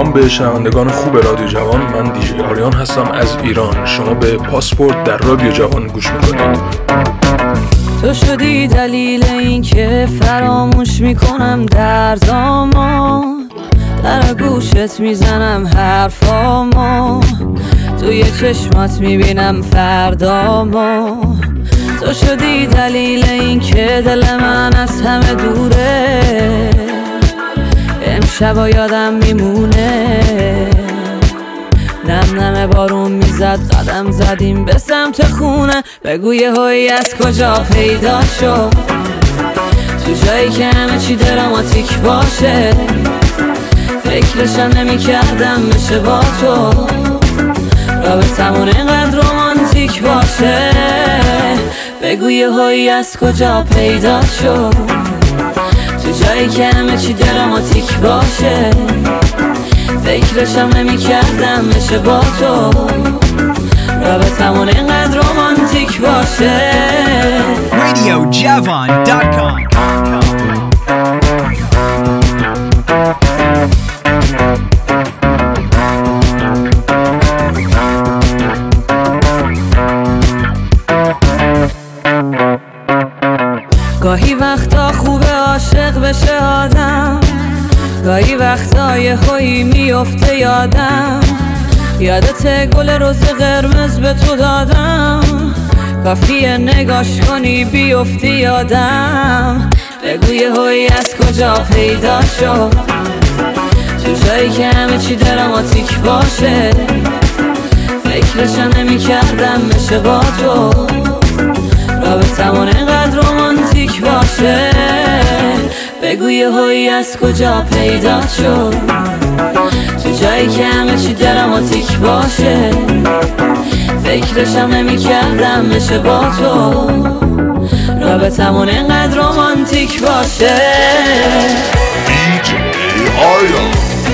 سلام به شنوندگان خوب رادیو جوان. من دیجی آریان هستم از ایران. شما به پاسپورت در رادیو جوان گوش میکنید. تو شدی دلیل این که فراموش میکنم دردامو، در گوشت میزنم حرفامو، توی چشمات میبینم فردامو. تو شدی دلیل این که دل من از همه دوره، امشبا یادم میمونه. نم نم بارون میزد، قدم زدیم به سمت خونه. بگو یه هایی از کجا پیدا شد، تو جایی که همه چی دراماتیک باشه. فکرشم نمی کردم میشه با تو رابطمون اینقدر رومانتیک باشه. بگو یه هایی از کجا پیدا شد، تو جایی که همه چی دراماتیک باشه. فکرشم نمی کردم میشه با تو رابطمون اینقدر رومانتیک باشه. RadioJavan.com. گاهی وقتا خوبه عاشق بشه آدم، گاهی وقتا یه هایی میفته یادم. یادت گل روز قرمز به تو دادم، کافیه نگاش کنی بیفتی یادم. بگو یه هایی از کجا پیدا شد، تو جایی که همه چی دراماتیک باشه. فکرشم نمی کردم میشه با تو رابطمون اینقدر رومانتیک باشه. بگو یه هایی از کجا پیدا شد، تو جایی که همه چی دراماتیک باشه. فکرشم نمی کردم میشه با تو رابطمون اینقدر رومانتیک باشه. دیجی آریان.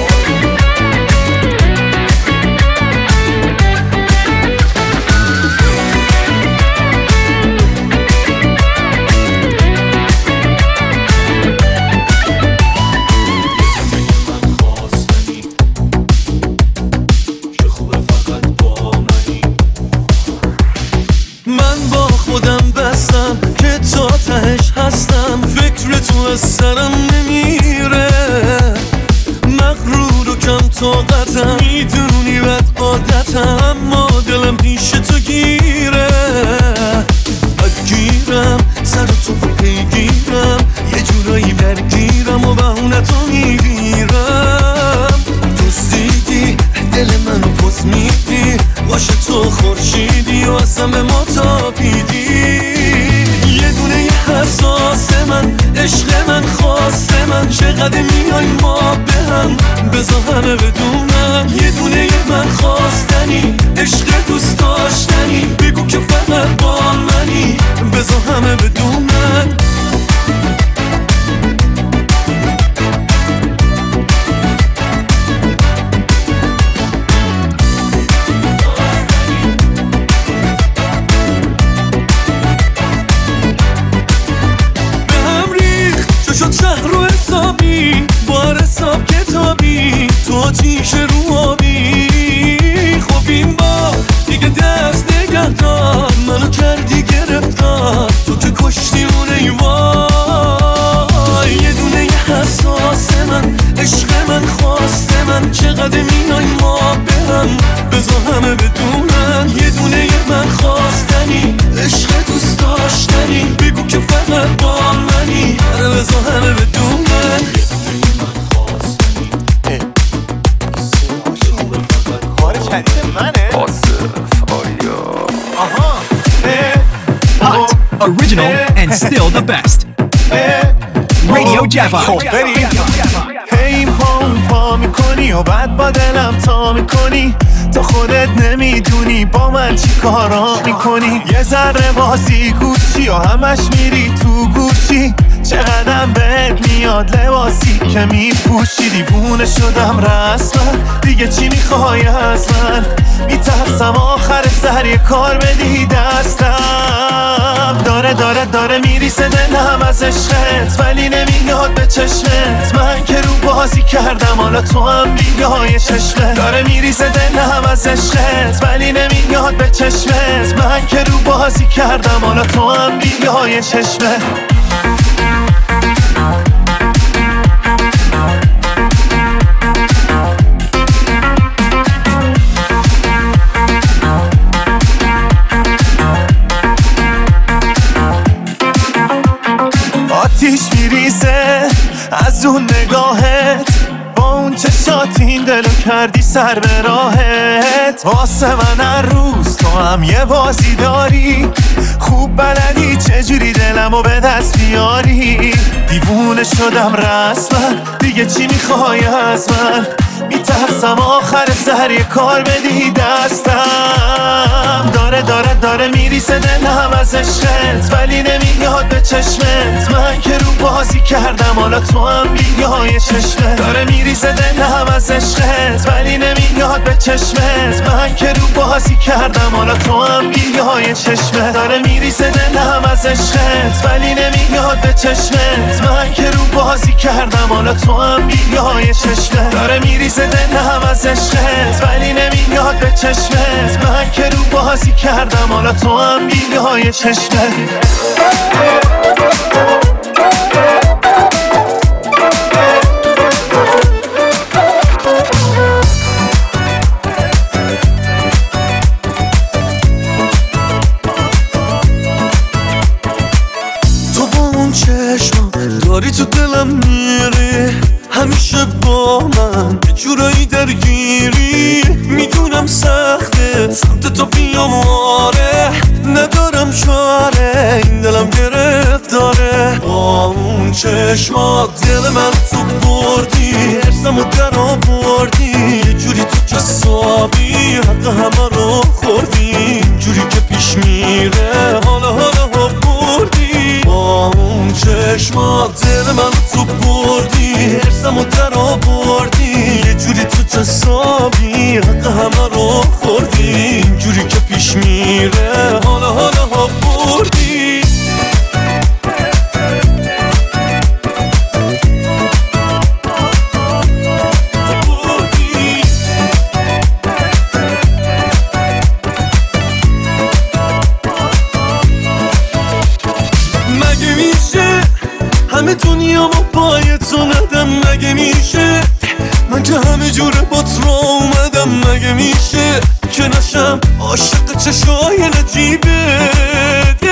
از سرم نمیره، مغرور و کم طاقتم، میدونی بد عادتم، اما دلم پیش تو گیره. بدگیرم سر تو پیگیرم، یه جورایی درگیرم و بهونه تو میگیرم. دوستیدی دل منو پس میدی، باشه تو خورشیدی و اصلا به ما تابیدی. یه دونه یه حساس من، عشق من، خواست من، چقدر میای ما به هم، بذار همه بدونم. یه دونه یه من خواستنی، عشق دوست داشتنی، بگو که فقط با منی، بذار همه بدونم. شد شهر رو حسابی، بار حساب کتابی، تو آتیش رو آبی. خب این با دیگه دست نگه دار، منو کردی گرفتار، تو که کشتی اون ایوای. یه دونه یه حساس من، عشق من، خواست من، چقدر میای ما به هم، بذار همه بدونن. یه دونه یه من خواستنی، عشق دوست داشتنی، بگو که فقط با منی، بذار همه بدونن. کار جدید منه. آصف آریا. Hot, original, and still the best. Radio Java. هی پا میکنی و بعد با دلم تا میکنی، تو خودت نمیدونی با من چی کارا میکنی. یه ذره بازی گوشی و همش میری تو گوشی، چقدرم بهت میاد لباسی که میپوشی. دیوونه شدم رسما، دیگه چی میخوای از من؟ میترسم آخر سر یه کار بدی دستم. داره داره میریسه دلم از عشقت، ولی نمیاد به چشمت. من که رو بازی کردم حالا تو هم بیای چشمت. داره میریسه دلم از عشقت، ولی نمیاد به چشمت. من که رو بازی کردم حالا تو هم بیای چشمت. آتیش میریزه از اون نگاهت، با اون چشات این دلو کردی سر به راهت. واسه من هر روز تو هم یه بازی داری، خوب بلدی چجوری دلمو به دست بیاری. دیوونه شدم رسما، دیگه چی میخوای از من؟ میترسم آخر سر یه کار بدی دستم. داره میریسه دلم از عشقت، ولی نمیاد به چشمت. من که رو بازی کردم حالا تو هم بیای چشمت. داره میریسه دلم از عشقت، ولی نمیاد به چشمت. من که رو بازی کردم حالا تو هم بیای چشمت. داره میریسه دلم از عشقت، ولی نمیاد به چشمت. من که رو بازی کردم حالا تو هم بیای چشمت. داره میریسه دلم از عشقت، ولی نمیاد به چشمت. من که رو بازی کردم حالا تو هم بیای چشمت. تو با اون چشم داری تو دلم میری، همیشه با من یه جورایی درگیری. میدونم سخته سمت تو بیام، آره ندارم چاره، این دلم گرفتاره. با اون چشمات دل من تو بردی، ارسمو در آوردی. یه جوری تو جسابی حق همه رو خوردی، جوری که پیش میره حالا بردی. با اون چشمات دل من تو بردی، ارسمو در آوردی. یه جوری تو جسابی حق همه رو خوردی، جوری که پیش میره حالا بردی. مگه میشه همه دنیا با پای تو ندم؟ مگه میشه من که همه جوره با تو اومدم؟ مگه میشه که نشم عاشق چشای نجیبت؟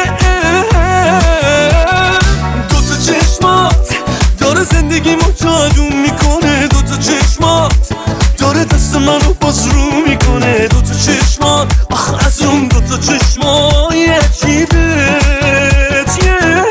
دوتا چشمات داره زندگیمو جادو میکنه، دوتا چشمات داره دست منو باز رو میکنه. دوتا چشمات آخ از اون دوتا چشمای عجیبت.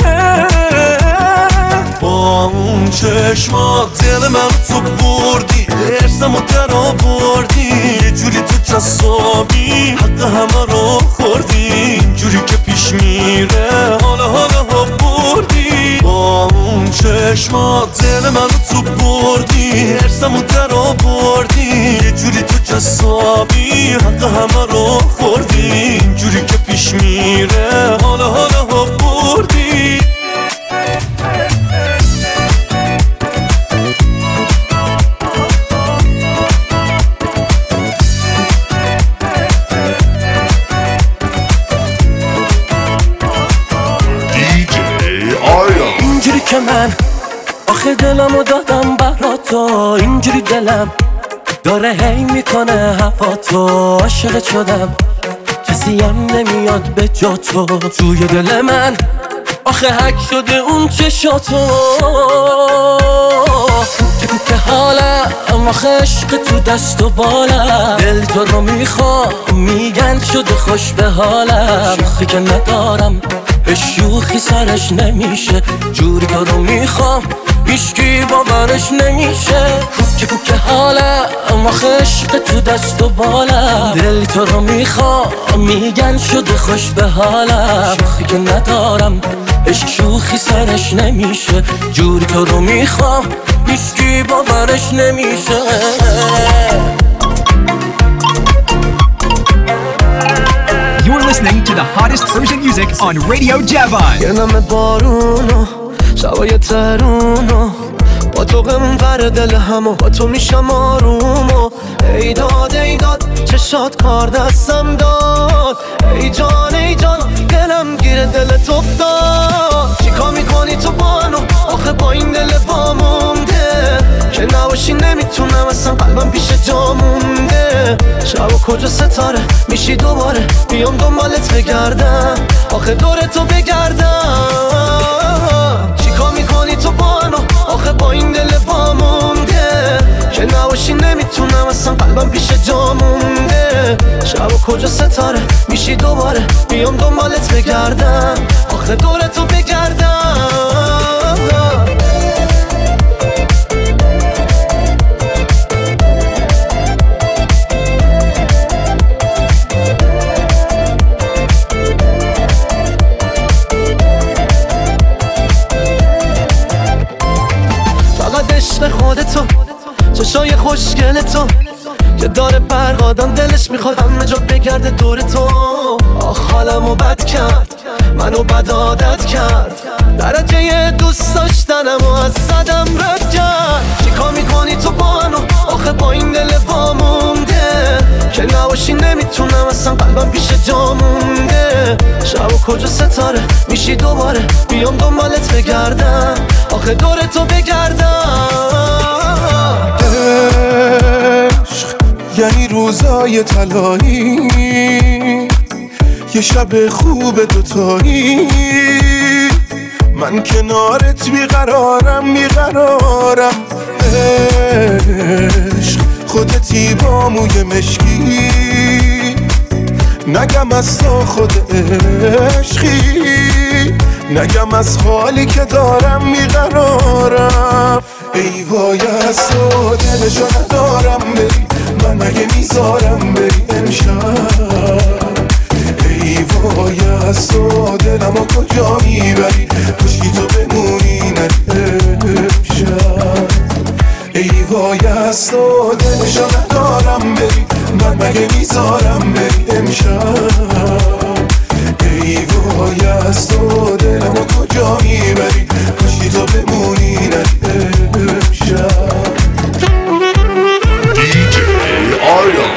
با اون چشمات دل من تو بردی، ارسمو در آوردی. یه جوری تو جسابی حق همه رو خوردی، جوری که پیش میره حالا بردی. با اون چشمات دل من تو بردی، ارسمو در آوردی. یه جوری تو جسابی حق همه رو خوردی، جوری که پیش میره حالا بردی. اینجوری که من آخه دلمو دادم براتو، اینجوری دلم داره هی میکنه هوا تو. عاشقت شدم کسی هم نمیاد به جا تو، توی دل من آخه حک شده اون چشاتو. که حالم آخه عشق تو دست و بالم، دل تو رو میخوام میگن شده خوش به حالم. شوخی که ندارم به شوخی سرش نمیشه، جوری تو رو میخوام هیچکی باورش نمیشه. که حالم آخه عشق تو دست و بالم، دل تو رو میخوام میگن شده خوش به حالم. شوخی که ندارم عشق شوخی سرش نمیشه، جوری تو رو میخوام هیچکی باورش نمیشه. You're listening to the hottest Persian music on Radio Javan. یه نم بارونو شبای ترونو با تو غم ور دل همو با تو میشم آرومو ای داد چشات کار دستم داد ای جان دلم گیر دلت افتاد چیکار میکنی تو بانو آخه با این دل وامونده که نباشی نمیتونم اصلا قلبم پیش جا مونده شب و کجا ستاره میشی دوباره بیام دنبالت بگردم آخه دور تو بگردم چیکار میکنی تو بانو آخه با این دل وامونده که نباشی نمیتونم اصلا قلبم پیش جا مونده شب و کجا ستاره میشی دوباره بیام دنبالت بگردم آخه دور تو بگردم عشق خودتو چشای خوشگل تو که داره برقادم دلش میخواد همه جا بگرده دور تو آخ حالمو بد کرد منو بد عادت کرد درجه دوست داشتنمو از صدم رد کرد چیکار میکنی تو بانو آخه با این دل وامونده که نباشی نمیتونم اصلا قلبم پیش جا مونده شب و کجا ستاره میشی دوباره بیام دنبالت بگردم آخه دور تو بگردم عشق یعنی روزای طلایی یه شب خوب دوتایی من کنارت بیقرارم عشق خودتی با موی مشکی نگم از تو خود عشقی نگم از حالی که دارم میقرارم ای وای از تو دلشو ندارم بری من مگه میذارم بری امشب ای وای از تو دلمو کجا میبری کشکی تو بمونی امشب ای وای از تو دلشو ندارم بری من مگه میذارم بری امشب ای وای از تو دلمو کجا میبری کشکی تو بمونی امشب DJ Aryan.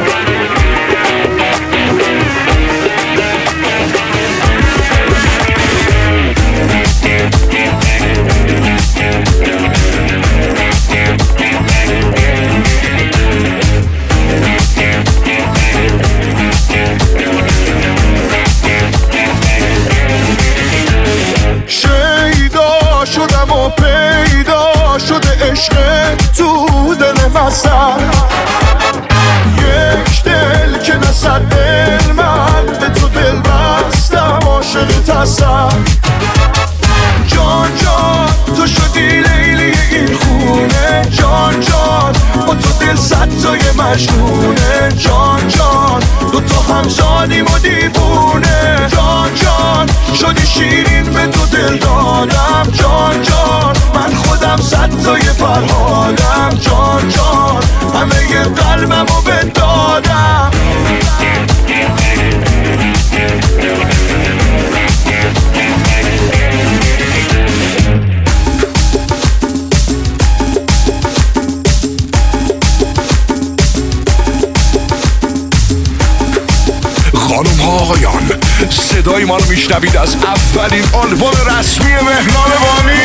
شیدا شدم و پیدا شده عشق تو دل وسط یک دل که نصد دل من به تو دل بستم عاشق تصد جان تو شدی لیلی این خونه جان با تو دل صد تای مجنونه جان دو تا همزادیم و دیوونه جان شدی شیرین به تو دل دادم جان من خودم صد تای فرهادم جان همه ی قلبمو بدادم خانم ها آقایان صدای ما رو میشنوید از اولین آلبوم رسمی مهران وانی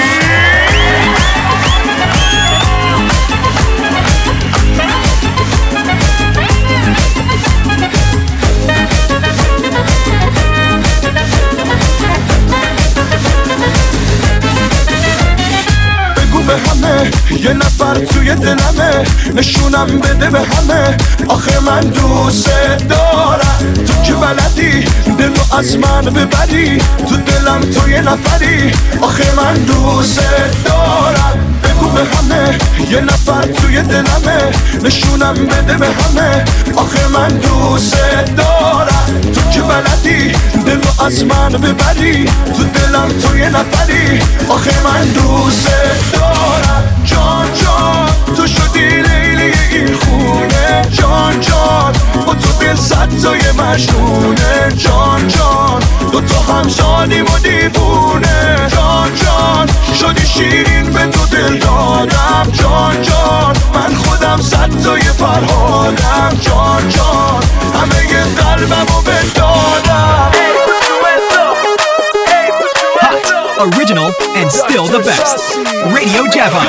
بگو به همه یه نفر توی دلمه نشونم بده به همه آخه من دوست دارم تو که بلدی دلو از من ببری تو دلم تو یه نفری آخه من دوست دارم بگو به همه یه نفر توی دلمه نشونم بده به همه آخه من دوست دارم تو که بلدی دلو از من ببری تو دلم تو یه نفری آخه من دوست دارم جان تو شدی لیلی این خونه. جان جان با تو دل صد تای مجنونه. جان جان دو تا هم شدیم و دیوونه. جان جان شدی شیرین به تو دل دادم. جان جان من خودم صد تای فرهادم. جان جان همه قلبمو بدادم. Original and still the best. Radio Javon.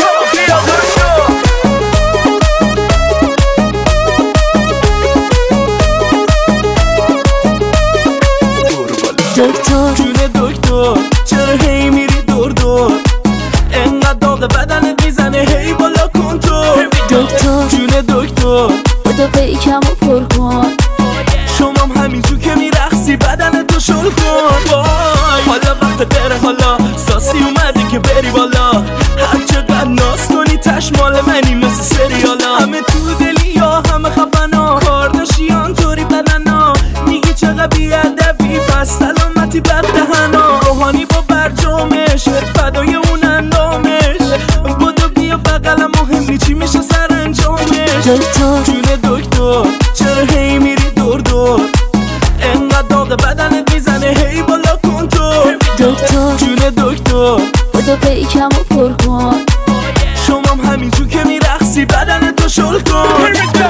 دکتر جون دکتر چرا هی میری دور دور؟ انقدر داغ بدنت میزنه هی بالا کن تو. دکتر جون دکتر بودو پیکم و پر کن. شمام همینجور که میرقصی بدن تو شل کن. حالا وقت بره حالا ساسی اومده که بری بالا. هر چقدر ناز کنی تش مال منی مثل سریالا. همه تو دلی یا همه خفنا کارداشیان طوری بدنا. میگی چقدر بیادبی پس سلامتی بر دهنا. روحانی با برجامش فدای اون اندامش. بودو بیا بقلم مهمی چی میشه سر انجامش. دکتر جون دکتر چرا هی میری دور دور؟ انقدر داغ بدنت میزنه هی بالا کن تو. دکتر جون دکتر بودو پیکم و پر کن. شمام همینجور که میرقصی بدن تو شل کن.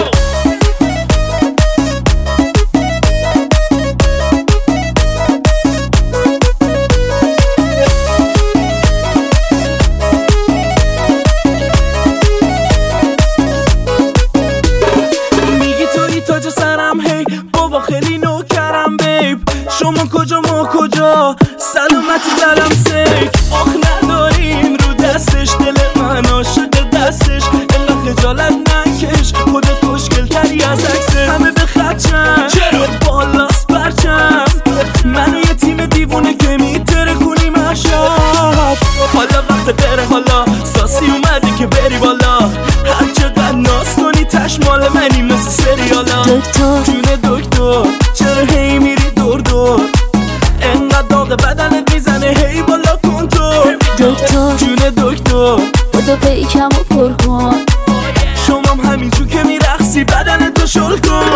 میگی توی تاج سرم هی بابا خیلی نوکرم بیب. شما کجا ما کجا سلامتی دلم سیک. آخ نداریم رو دستش دل من عاشق دستش. انقدر خجالت نکش خودت خوشگل تری از عکسه. همه به خدشم چرا بالاست برچم. منو یه تیم دیوونه که میتره کنیم اشب. حالا وقت بره حالا ساسی اومده که بری بالا. هر چقدر ناز کنی تش مال منی مثل سریالا. دکتر جون دکتر چرا هی میری دور دور؟ انقدر داغ بدنت میزنه هی بالا کن تو. دکتر جون دکتر بودو پیکم و پر کن. شمام همینجور که میرقصی بدن تو شل کن.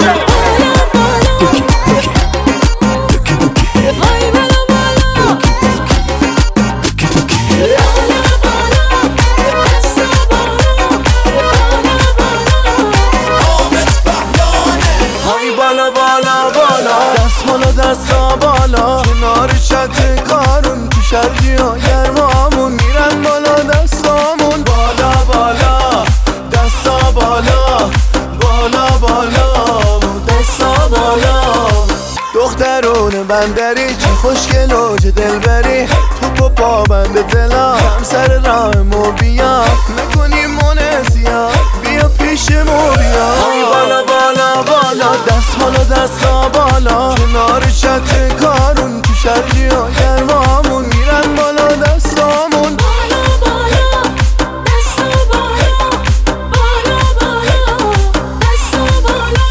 دستا بالا کنار چت کارون تو شرجی ها گرمامون میرن بالا دستامون. بالا بالا دستا بالا بالا بالا دستا بالا. دخترون بندری چه خوشگل و چه دلبری. تو پا بند دلا کم سر راه مو بیا. نکنی مونسیا بیا پیش مو بیا. بالا بالا بالا دست بالا دستا بالا کنار چت کارون تو شرجی ها گرمامون میرن بالا دستامون. بالا بالا دستا بالا بالا بالا دستا بالا.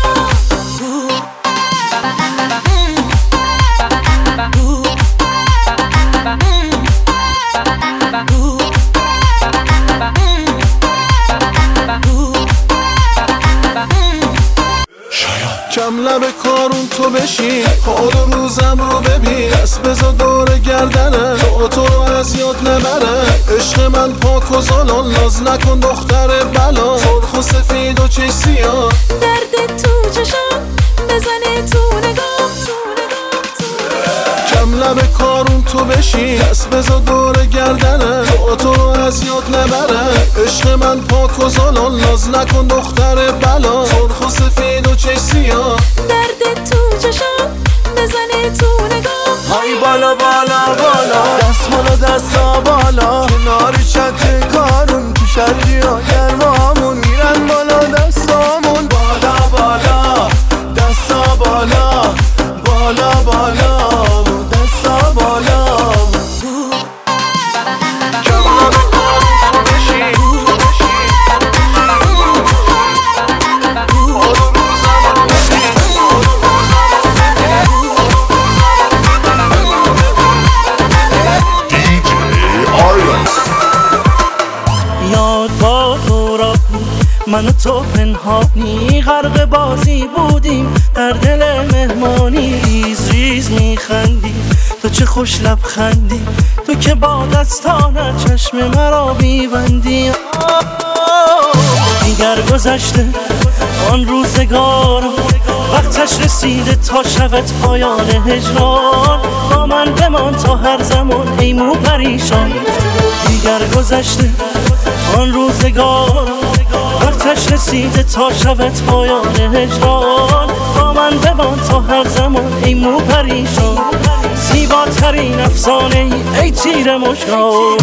کم لب کارون تو بشین حال و روزم رو ببین. دست بزا دور گردنه تو رو از یاد نبره. عشق من پاک و زالان ناز نکن دختر بلا. سرخ و سفید و چش سیاه درد تو چشم بزنه تو نگاه تو نگاه تو. کم لب کارون تو بشین دست بزا دور گردنه تو رو از یاد نبره. عشق من پاک و زالان ناز نکن دختر بلا. سرخ و سفید و چش سیاه درد تو چشم بزنه تو نگاه. های بالا بالا بالا دست بالا دستا بالا کنار چت کارون تو شرجی ها گرمامون میرن بالا دستامون. بالا بالا دستا بالا بالا بالا دستا بالا. یاد با تو من و تو پنهانی غرق بازی بودیم، در دل مهمانی ریز ریز میخندی. تو چه خوش لبخندی، تو که با دستانت چشم مرا میبندی. دیگر گذشته آن روزگار، وقتش رسیده تا شود پایان هجران. با من بمان تا هر زمان ای مو پریشان. دیگر گذشته آن روزگار، وقتش رسیده تا شود پایان هجران. با من بمان تا هر زمان ای مو پریشان. زیباترین افسانه ای تیر مشکان.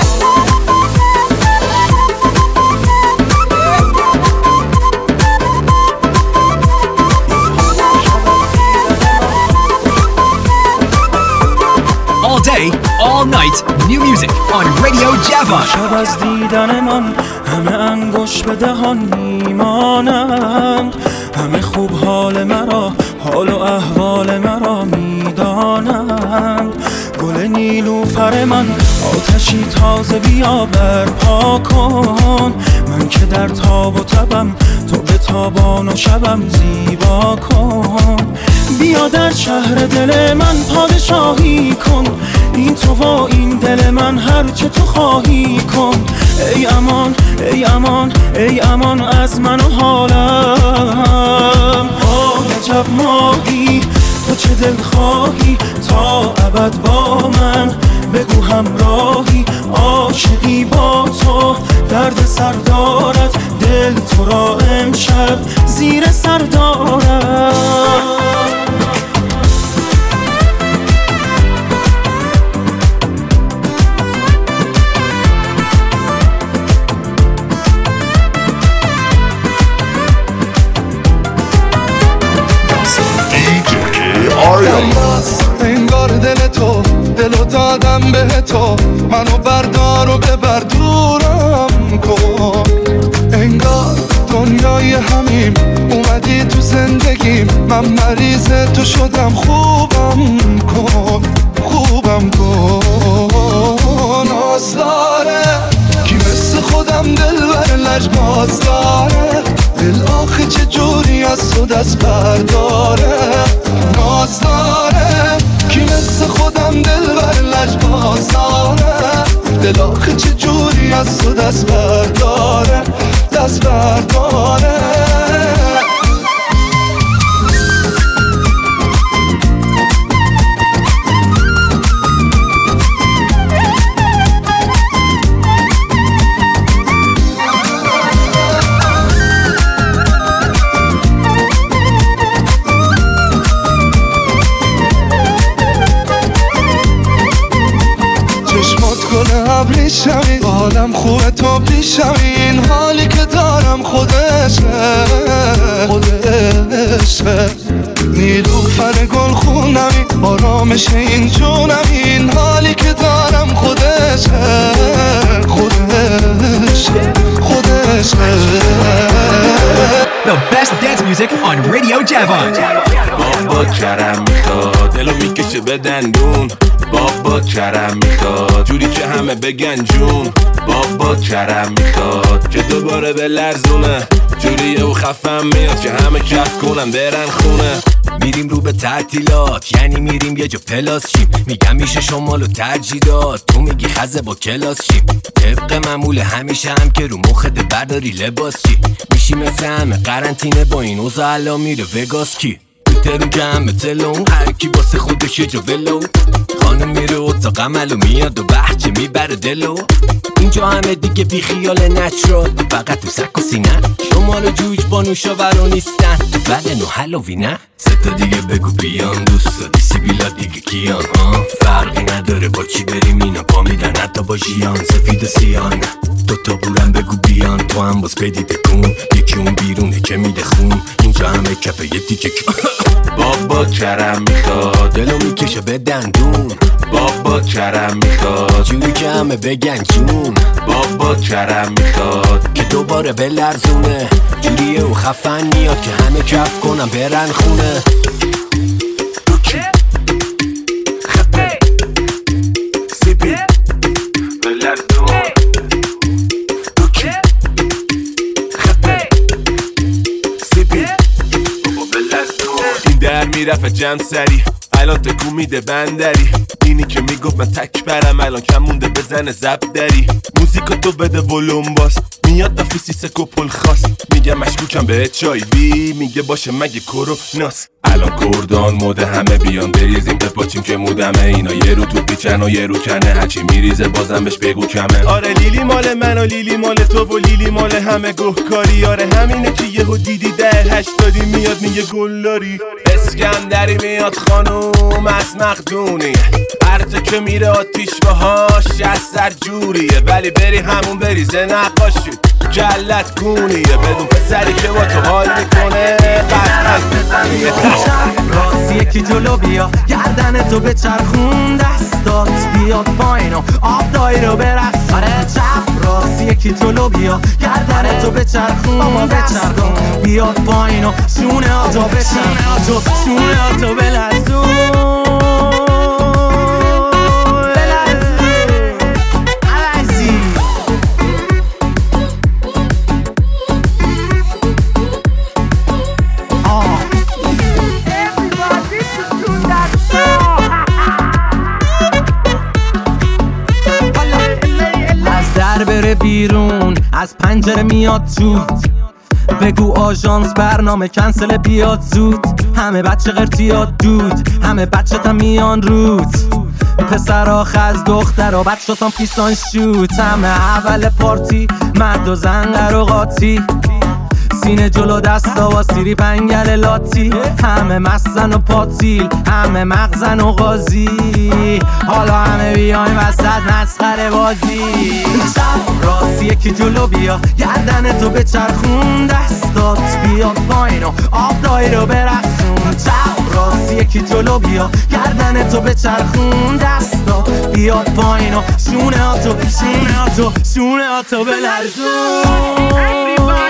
All day, all night, new music on Radio Javon. شب از دیدن من همه انگوش به دهان میمانند، همه خوب حال مرا، حال و احوال مرا میدانند. گل نیلوفر من آتشی تازه بیا برپا کن، من که در تاب و تبم تو به تابان و شبم زیبا کن. بیا در شهر دل من پادشاهی کن، این تو و این دل من هر چه تو خواهی کن. ای امان ای امان ای امان از من و حالم. عجب ماهی تو چه دل خواهی تا ابد با من، بگو همراهی عاشقی با تو. درد سر دارد دل تو را امشب زیر سر دارد. انگار دل تو دلو دادم به تو، منو بردار و ببر دورم کن. انگار دنیای همیم اومدی تو زندگیم، من مریض تو شدم خوبم کن خوبم کن. ناز داره کی مثل خودم دل بر لجباز داره، دل آخه چه جوری از تو دست برداره. ناز داره کی مثل خودم دل بر لجباز داره، دل آخه چه جوری از تو دست برداره دست برداره. شوی حالم خوبه تو بیشوی، این حالی که دارم خودشه خودشه. نیلوفر گل خونمی آرامش این جونم، این حالی که دارم خودشه خودشه خودشه. The best dance music on Radio Javon. بابا کرم میخواد دلو میکشه به دندون، بابا کرم میخواد جوری که همه بگن جون. بابا کرم میخواد که دوباره به لرزونه، جوریه و خفم میاد که همه کف کنن برن خونه. میریم رو به تعطیلات یعنی میریم یه جا پلاس شیم، میگم میشه شمال و ترجیدات، تو میگی خزه با کلاس شیم. طبق معمول همیشه هم که رو مخت برداری لباس چی میشی مثل همه قرنطینه با این اوضاع الان میره وگاس کی. ترون جمع تلون هر کی واسه خودش یه جا ولو، خانم میره اتاق عمل و میاد و بحچه میبره دلو. اینجا همه دیگه بی خیال نچرال، فقط تو سک و سینه. شمال و جوج با نوشاورا نیستن ولی نو حلوی نه. ستا دیگه بگو بیان دوستا دیسی بیلا دیگه کیان ها، فرقی نداره با چی بریم اینا پا میدن حتی با جیان. سفید و سیان دوتا بورم بگو بیان، تو هم باز بدی بکن یکی اون بیرونه که میده خون. اینجا همه کفه یه دیگه بابا کرم میخواد دلو میکشه به دندون، بابا کرم میخواد جوری که همه بگن جون. بابا کرم میخواد که دوباره به لرزونه، جوریه و خفن میاد که همه کف کنم برن خونه. خفه سیبی به لرزون خفه میرفت جمع سری الان تکون میده بندری اینی که میگفت من تک برم الان کم مونده بزنه زب دری موزیکا تو بده ولوم باس میاد دافی سکو پل خاص میگه مشکوکم به HIV میگه باشه مگه کروناس الان کردان موده همه بیان بریزیم بپاچیم که مودمه اینا یه رو تو پیچن و یه رو کنه هرچی میریزه بازم بهش بگو کمه آره لیلی مال من و لیلی مال تو و لیلی مال همه گهکاری آره همینه که یهو دیدی در 80 میاد میگه گلاری اسکندری میاد خانوم از مقدونیه هرچه که میره آتیش باهاش از سر جوریه ولی بری همون بریزه نقاشی جلت گونیه بدون پسری که با تو حال میکنه قطعا راست یکی جلو بیا گردن تو به چرخون دستات بیاد پایین و آب دایی رو برقص آره چپ راست یکی جلو بیا گردن تو به چرخون دستات بیاد پایین و شونه آتو بچرخون شونه آتو بلرزون بره بیرون از پنجره میاد تو بگو آژانس برنامه کنسل بیاد زود همه بچه قرتیات دود همه بچه تا میان رود پسرها خز دخترها بچه تام پیسان شوت همه اول پارتی مرد و زن قراقاتی سینه جلو دستا و سیری پنگل لاتی همه مستن و پاتیل همه مغزن و غازی حالا همه بیایم وسط مسخره بازی شب راست یکی جلو بیا گردن تو به چرخون دستات بیاد پایین و آب دایی رو برقصون شب راست یکی جلو بیا گردن تو به چرخون دستات بیاد پایین و شونه آتو بلرزون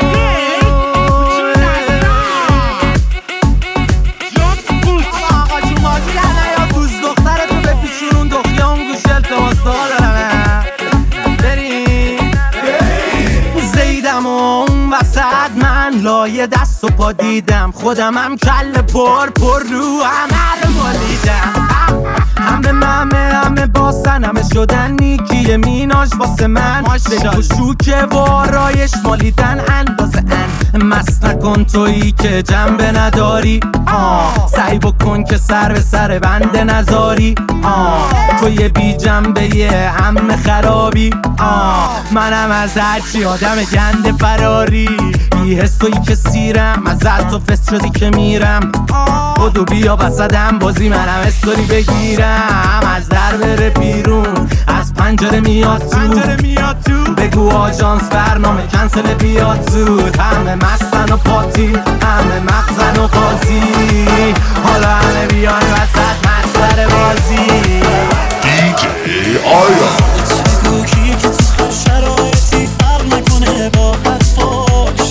من لایه دست و پا دیدم خودم هم کل پر رو همه رو مالیدم همه باسن همه شدن نیکیه میناش واسه من بگو شوکه وارایش مالیدن اندازه مست نکن تویی که جنبه نداری سعی بکن که سر به سر بنده نذاری توی بی جنبه یه همه خرابی منم از هرچی آدم گنده فراری بی حسویی که سیرم از تو فست شدی که میرم بدو بیا وسطم بازی منم استوری بگیرم از در بره بیرون از پنجره میاد تو بگو آژانس برنامه کنسل بیاد زود همه مستن و پاتی همه مغزن و قاضی حالا همه بیان وسط مسخره بازی دیجی آیا بگو کی که تو هر شرایطی فرق نکنه با حرفاش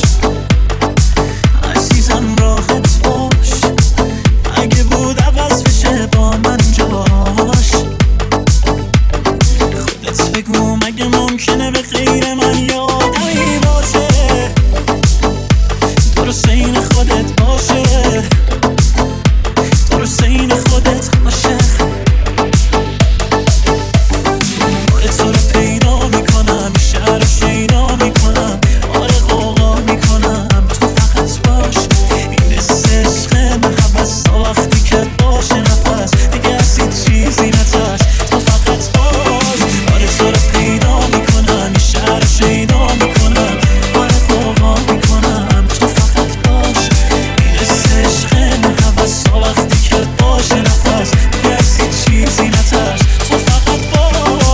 عزیزم راحت باش اگه بود عوض بشه با من جاش خودت بگو مگه ممکنه به غیر من یادمی باشه درست این خودت باشه درست این خودت باشه تو رو پیدا میکنم شهر شیدا میکنم آره قوقا میکنم تو فقط باش این عشق من حوض وقتی که باشه نفس دیگه از این چیزی نترس تو فقط باش آره تو رو پیدا میکنم شهر شیدا میکنم آره قوقا میکنم تو فقط باش این عشق من حوض وقتی که باشه نفس دیگه از این چیزی نترس تو فقط باش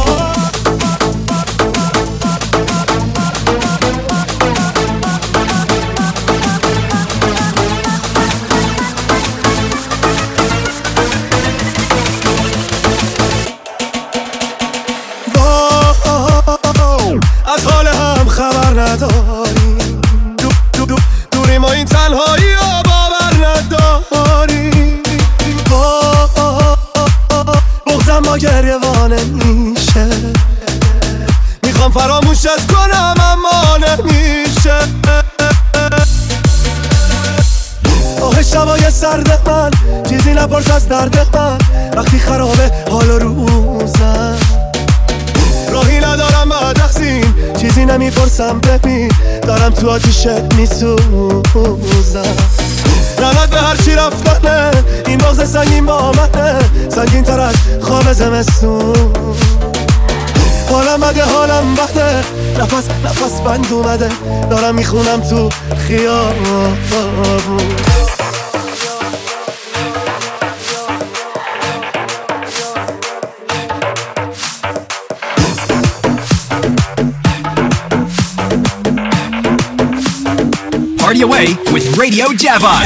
از حال هم خبر نداریم دوری ما این تنهایی رو باور نداریم بغضم با گریوانه میشه میخوام فراموشت کنم اما نمیشه شبای سرد من چیزی نپرس از درد من وقتی خرابه حال و روزم راهی ندارم با تقسیم چیزی نمیپرسم ببین دارم تو آتیشت میسوزم نمت به هر چی رفتنه این بغض سنگین با آمده سنگین تر از خواب زمستون حالم بده حالم وقته نفس بند اومده دارم میخونم تو خیابون Party away with Radio Javon.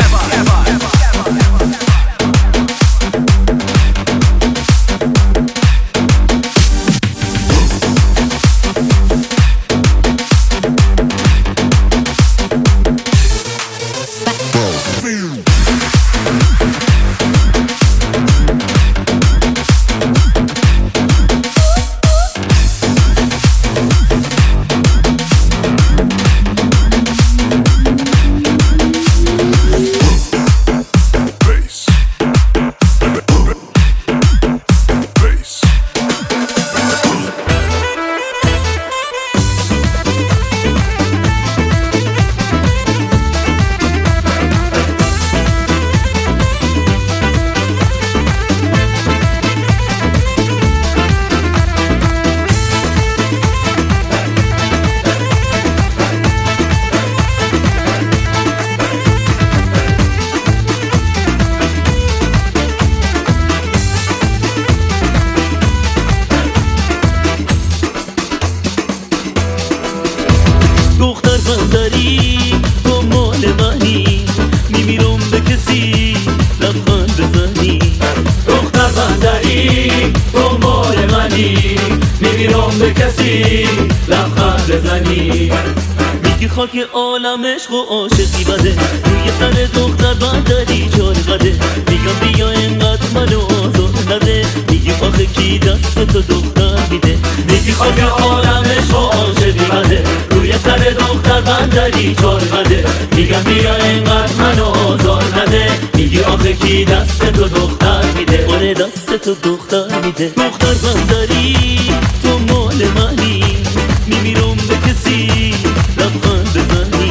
خاک عالم عشق و عاشقی بده روی سر دختر بندری جای قده میگم بیا اینقدر منو آزار نده میگی آخه کی دست تو دختر میده میگی خاک عالم عشق و عاشقی بده روی سر دختر بندری جای قده میگم بیا اینقدر منو آزار نده میگی آخه کی دست تو دختر میده آره دست تو دختر میده دختر بندری تو مال منی میمیرم به کسی لبخند بزنی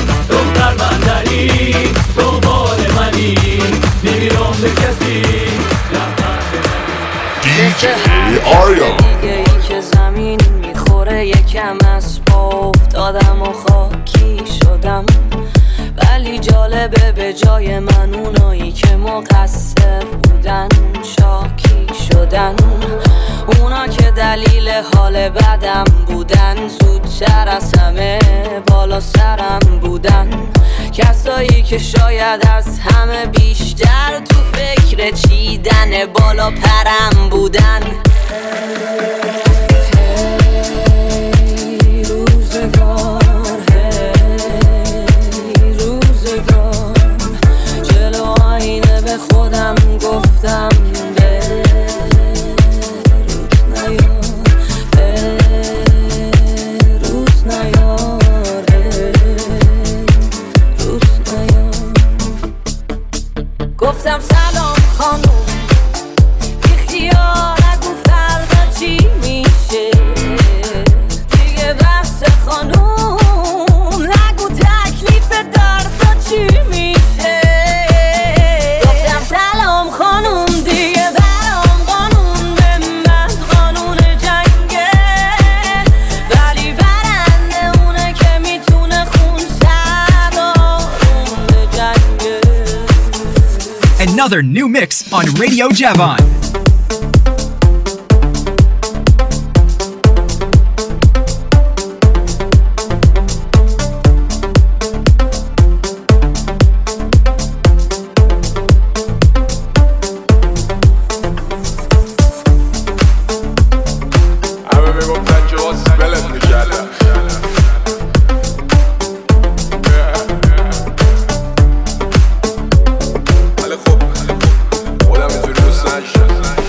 دختر بندری تو مال منی میمیرم به کسی لبخند DJ آریان دیگه ای که زمین میخوره یکم از پا افتادم و خاکی شدم ولی جالبه به جای من اونایی که مقصر بودن شاکی شدن اونا که دلیل حال بدم بودن زودتر از همه بالا سرم بودن کسایی که شاید از همه بیشتر تو فکر چیدن بالا پرم بودن هی روزگار جلو آینه به خودم گفتم گفتم سلام خانوم بیخیال نگو فردا چی میشه دیگه بحث خانوم نگو تکلیف دردا چی میشه گفتم سلام خانوم دیگه برام قانون به من قانون جنگه ولی برنده اونه که میتونه خون سردارون به جنگه Another new mix on Radio Javon. خودم اینجوری دوست نشد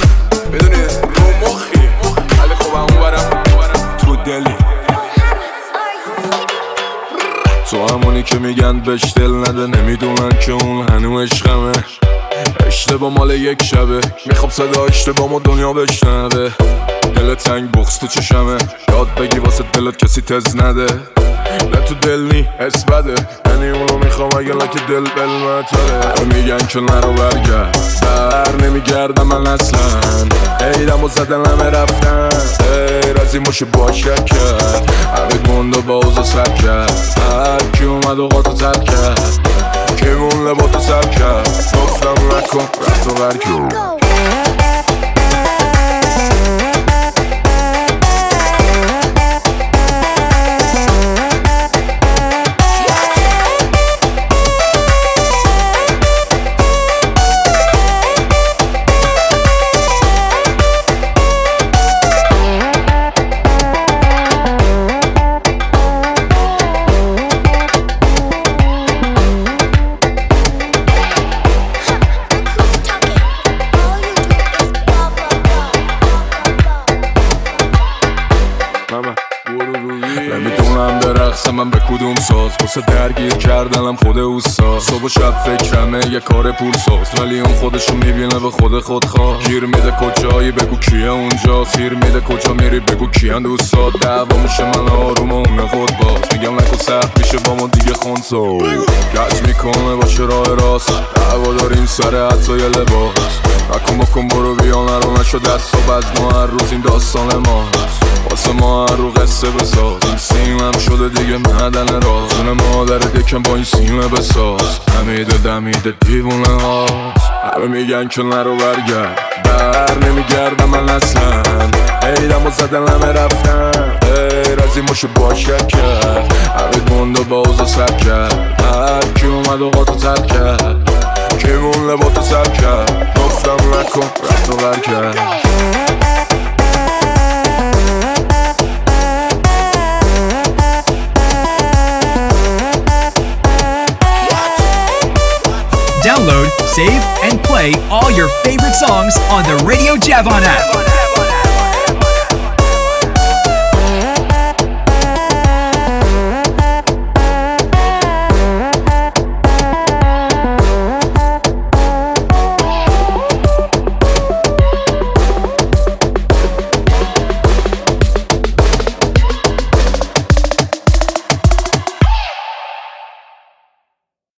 میگن بهش دل نده، نمیدونن که اون هنو عشقمه. اشتباه مال یک شبه، میخوام صدا اشتباه ما دنیا بشنوه. دل تنگ بغض تو چشمه، یاد بگی واسه دلت کسی تز نده. نه تو دل نی حس بده، یعنی اونو میخوام اگه لکه دل بلمتره. میگن که نرو برگرد، بر نمیگردم من اصلا. خیرم و زدن همه رفتن، غیر از این باشه باشک کرد. همه گنده با اوزا سر کرد، هر کی اومد و قاطو تر کرد. که مون لباتو سر کرد، گفتم نکن رفت و غر کرد. نمیدونم برقصم من به کدوم ساز، واسه درگیر کردنم خود اوستا. صبح و شب فکرمه یه کار پول ساز، ولی اون خودشو میبینه به خود خواه. گیر میده کجایی بگو کیه اونجا، سیر میده کجا میری بگو کیان دوستات. دعوا میشه من آروم و اون خود باز، میگم نکن سخت میشه با ما دیگه خونسا. گچ میکنه باشه راه راست، دعوا داریم سر حتی یه لباس. نکن بکن برو بیا نرو نشو دست و از ما هر روز این داستان ماست. واسه ما هر رو قصه بساز، این سیمم شده دیگه معدن راز. اون مادر دکم با این سیمه بساز، همیده دمیده دیوونه هاست. همه میگن که نرو برگرد، بر نمیگردم من اصلا. خیرم و زدن همه رفتن، غیر از این باشه باشک کرد. همه گنده با اوزا سر کرد، هر کی اومد و قاطو تر کرد. که مون لباتو سر کرد، گفتم نکن رفت و غر کرد. Download, save, and play all your favorite songs on the Radio Javon app.